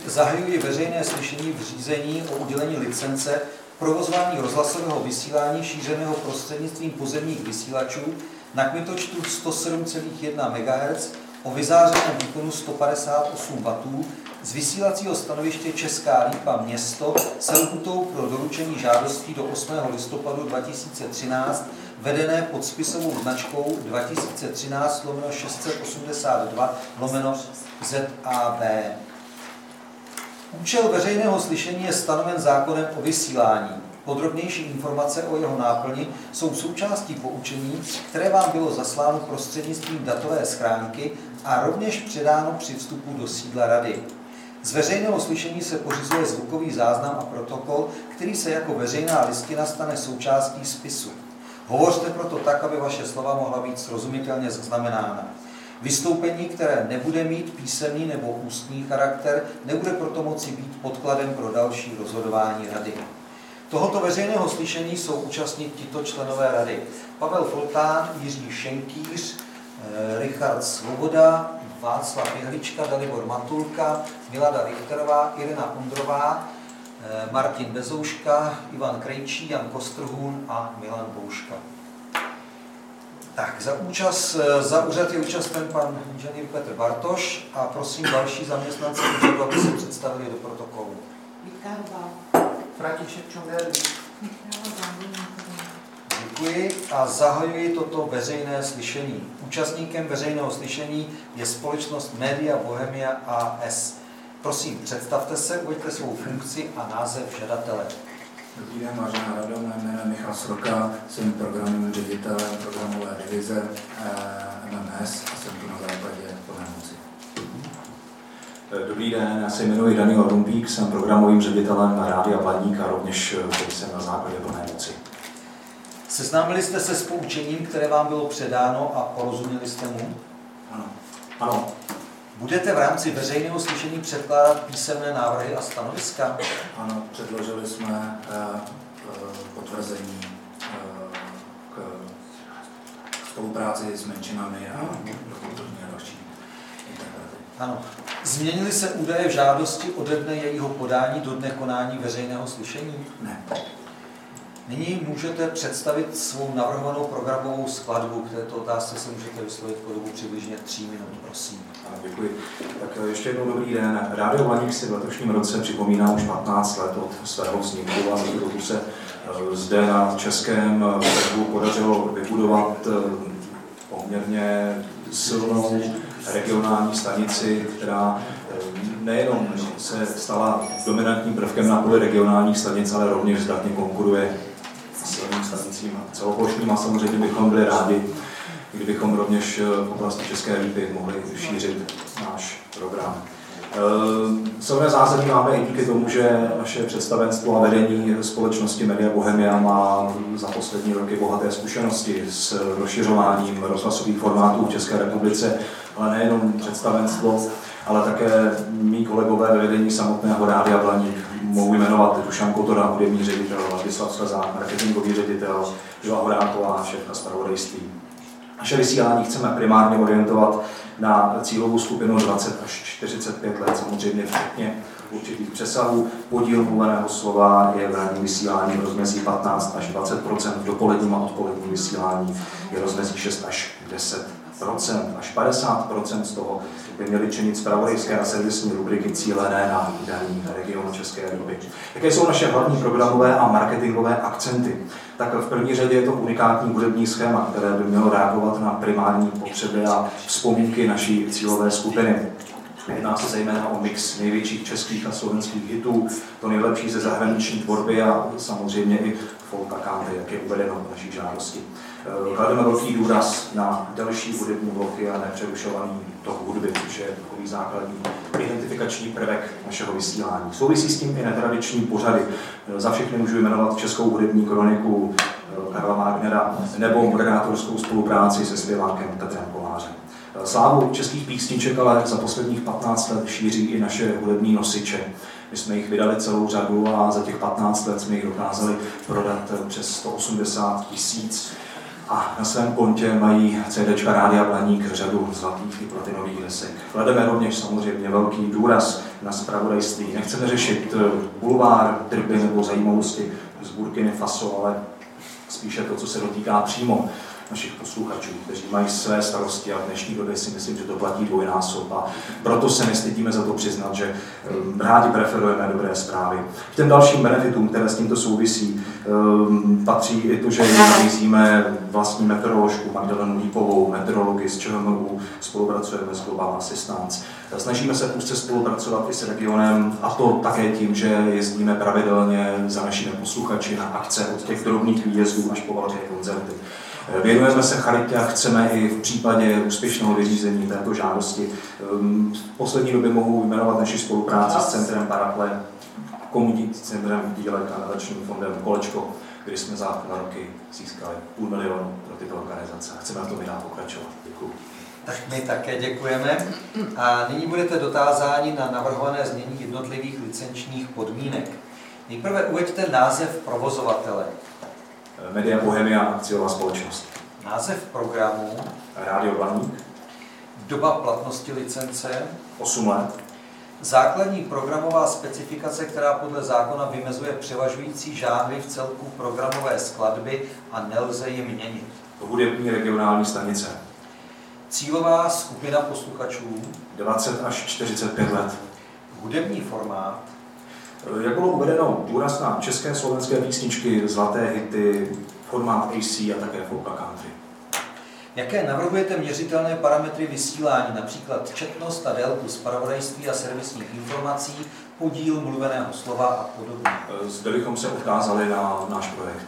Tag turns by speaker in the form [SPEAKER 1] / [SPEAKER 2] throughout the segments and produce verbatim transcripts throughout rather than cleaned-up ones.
[SPEAKER 1] zahajuji veřejné slyšení v řízení o udělení licence provozování rozhlasového vysílání šířeného prostřednictvím pozemních vysílačů na kmitočtu sto sedm celá jedna megahertz o vyzářeném výkonu sto padesát osm wattů z vysílacího stanoviště Česká Lípa město se lhůtou pro doručení žádostí do osmého listopadu dva tisíce třináct vedené pod spisovou značkou dva tisíce třináct lomeno šest set osmdesát dva lomeno Z A B. Účel veřejného slyšení je stanoven zákonem o vysílání. Podrobnější informace o jeho náplni jsou součástí poučení, které vám bylo zasláno prostřednictvím datové schránky a rovněž předáno při vstupu do sídla rady. Z veřejného slyšení se pořizuje zvukový záznam a protokol, který se jako veřejná listina stane součástí spisu. Hovořte proto tak, aby vaše slova mohla být srozumitelně zaznamenána. Vystoupení, které nebude mít písemný nebo ústní charakter, nebude proto moci být podkladem pro další rozhodování rady. Tohoto veřejného slyšení jsou účastní tito členové rady: Pavel Foltán, Jiří Šenkýř, Richard Svoboda, Václav Jehlička, Dalibor Matulka, Milada Richterová, Irena Ondrová, Martin Bezouška, Ivan Krejčí, Jan Kostrhůn a Milan Bouška. Tak, za, účast, za úřad je účasten pan inženýr Petr Bartoš a prosím další zaměstnance úřadu, aby se představili do protokolu.
[SPEAKER 2] František Čonderlí.
[SPEAKER 1] Děkuji a zahajuji toto veřejné slyšení. Účastníkem veřejného slyšení je společnost Media Bohemia A S. Prosím, představte se, uveďte svou funkci a název žadatele.
[SPEAKER 2] Dobrý den, vážená rado, mé jméno je Michal Sroka, jsem programovým ředitelem programové divize M M S a jsem tu na základě plné moci.
[SPEAKER 3] Dobrý den, já se jmenuji Daniel Rumpík, jsem programovým ředitelem Rádia Blaník a rovněž jsem na základě plné moci.
[SPEAKER 1] Seznámili jste se s poučením, které vám bylo předáno a porozuměli jste mu?
[SPEAKER 3] Ano. Ano.
[SPEAKER 2] Budete v rámci veřejného slyšení předkládat písemné návrhy a stanoviska?
[SPEAKER 3] Ano, předložili jsme potvrzení k spolupráci s menšinami a kulturní a další interprety.
[SPEAKER 2] Ano. Změnily se údaje v žádosti ode dne jejího podání do dne konání veřejného slyšení?
[SPEAKER 3] Ne.
[SPEAKER 2] Nyní můžete představit svou navrhovanou programovou skladbu. K této otázce se můžete vyslovit po dobu přibližně tří minut, prosím.
[SPEAKER 3] Ano, děkuji. Tak ještě jednou dobrý den. Rádio Blaník si v letošním roce připomíná už patnáct let od svého vzniku a za tu dobu se zde na českém trhu podařilo vybudovat poměrně silnou regionální stanici, která nejenom se stala dominantním prvkem na poli regionálních stanic, ale rovněž zdatně konkuruje silným stanicím celoplošným a samozřejmě bychom byli rádi, kdybychom rovněž v oblasti České Lípy mohli šířit náš program. Silné zázemí máme i díky tomu, že naše představenstvo a vedení společnosti Media Bohemia má za poslední roky bohaté zkušenosti s rozšiřováním rozhlasových formátů v České republice, ale nejenom představenstvo, ale také mý kolegové ve vedení samotného Rádia Blaník. Mohu jmenovat Dušan Kotora, hudební ředitel, Vladislav Slezák, marketingový ředitel, Žila Horánková, šéfka zpravodajství. Naše vysílání chceme primárně orientovat na cílovou skupinu dvacet až čtyřicet pět let, samozřejmě včetně určitých přesahů. Podíl mluveného slova je v ranním vysílání v rozmezí patnáct až dvacet procent, v dopoledním a odpoledním vysílání je rozmezí šest až deset procent. Až padesát procent z toho by měly činit zpravodajské a servisní rubriky cílené na daný region České doby. Jaké jsou naše hlavní programové a marketingové akcenty? Tak v první řadě je to unikátní hudební schéma, které by mělo reagovat na primární potřeby a vzpomínky naší cílové skupiny. Jedná se zejména o mix největších českých a slovenských hitů, to nejlepší ze zahraniční tvorby a samozřejmě i folk a country, jak je uvedeno v naší žádosti. Klademe velký důraz na další hudební bloky a nepřerušovaný tok hudby, což je takový základní identifikační prvek našeho vysílání. Souvisí s tím i netradiční pořady. Za všechny můžu jmenovat Českou hudební kroniku Karla Wagnera nebo moderátorskou spolupráci se zpěvákem Petrem Kolářem. Slávu českých písniček ale za posledních patnáct let šíří i naše hudební nosiče. My jsme jich vydali celou řadu a za těch patnáct let jsme jich dokázali prodat přes sto osmdesát tisíc. a na svém kontě mají CDčka Rádia Blaník řadu zlatých i platinových desek. Klademe rovněž samozřejmě velký důraz na zpravodajství. Nechceme řešit bulvár, trby nebo zajímavosti z Burkiny Faso, ale spíše to, co se dotýká přímo našich posluchačů, kteří mají své starosti a v dnešní době si myslím, že to platí dvojnásob a proto se nestydíme za to přiznat, že rádi preferujeme dobré zprávy. K těm dalším benefitům, které s tímto souvisí, patří i to, že nabízíme vlastní meteoroložku Magdalenu Lípovou, meteorologii z ČHMÚ, spolupracujeme s Global Assistance. Snažíme se úzce spolupracovat i s regionem, a to také tím, že jezdíme pravidelně za našimi posluchači na akce od těch drobných výjezdů až po velké koncerty. Věnujeme se charitě a chceme i v případě úspěšného vyřízení této žádosti. V poslední době mohu jmenovat naši spolupráci s Centrem Paraple, komunitním centrem dílek a nadačním fondem Kolečko, kdy jsme za dva roky získali půl milionu pro tyto organizace. Chceme v tom i dál pokračovat. Děkuji.
[SPEAKER 1] Tak my také děkujeme. A nyní budete dotázáni na navrhované změní jednotlivých licenčních podmínek. Nejprve uveďte název provozovatele.
[SPEAKER 3] Media Bohemia akciová společnost.
[SPEAKER 1] Název programu.
[SPEAKER 3] Rádio Blaník.
[SPEAKER 1] Doba platnosti licence.
[SPEAKER 3] osm let.
[SPEAKER 1] Základní programová specifikace, která podle zákona vymezuje převažující žánry v celku programové skladby a nelze ji měnit.
[SPEAKER 3] Hudební regionální stanice.
[SPEAKER 1] Cílová skupina posluchačů.
[SPEAKER 3] dvacet až čtyřicet pět let.
[SPEAKER 1] Hudební formát.
[SPEAKER 3] Jak bylo uvedeno, důraz na české slovenské písničky, zlaté hity, formát A C a také folk a country.
[SPEAKER 1] Jaké navrhujete měřitelné parametry vysílání, například četnost a délku zpravodajství a servisních informací, podíl mluveného slova a podobně?
[SPEAKER 3] Zde bychom se odkázali na náš projekt.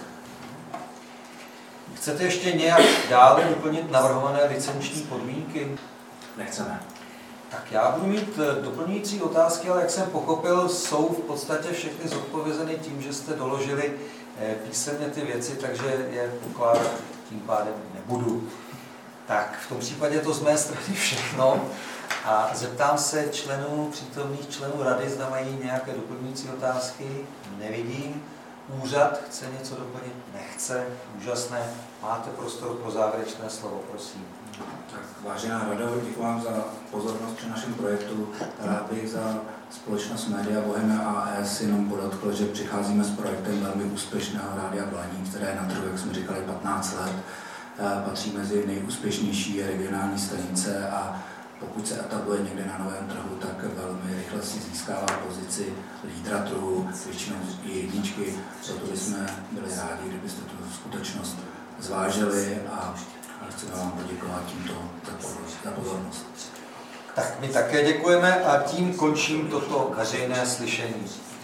[SPEAKER 1] Chcete ještě nějak dále doplnit navrhované licenční podmínky?
[SPEAKER 3] Nechceme.
[SPEAKER 1] Tak já budu mít doplňující otázky, ale jak jsem pochopil, jsou v podstatě všechny zodpovězeny tím, že jste doložili písemně ty věci, takže je pokládat tím pádem nebudu. Tak v tom případě to z mé strany všechno a zeptám se členů, přítomných členů rady, zda mají nějaké doplňující otázky. Nevidím. Úřad chce něco doplnit? Nechce. Úžasné. Máte prostor pro závěrečné slovo, prosím.
[SPEAKER 2] Tak, vážená rado, děkuji vám za pozornost při našem projektu. Rád bych za společnost Media Bohemia A S jenom podotkl, že přicházíme s projektem velmi úspěšného Rádia Blaník, které je na trhu, jak jsme říkali, patnáct let. Patří mezi nejúspěšnější regionální stanice a pokud se etabluje někde na novém trhu, tak velmi rychle si získává pozici lídra trhu, většinou i jedničky. Proto bychom byli rádi, kdybyste tu skutečnost zvážili a chceme vám poděkovat tímto za pozornost.
[SPEAKER 1] Tak my také děkujeme a tím končím toto veřejné slyšení.